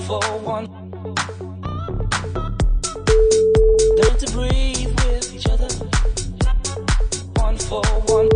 for one. Learn to breathe with each other. One for one.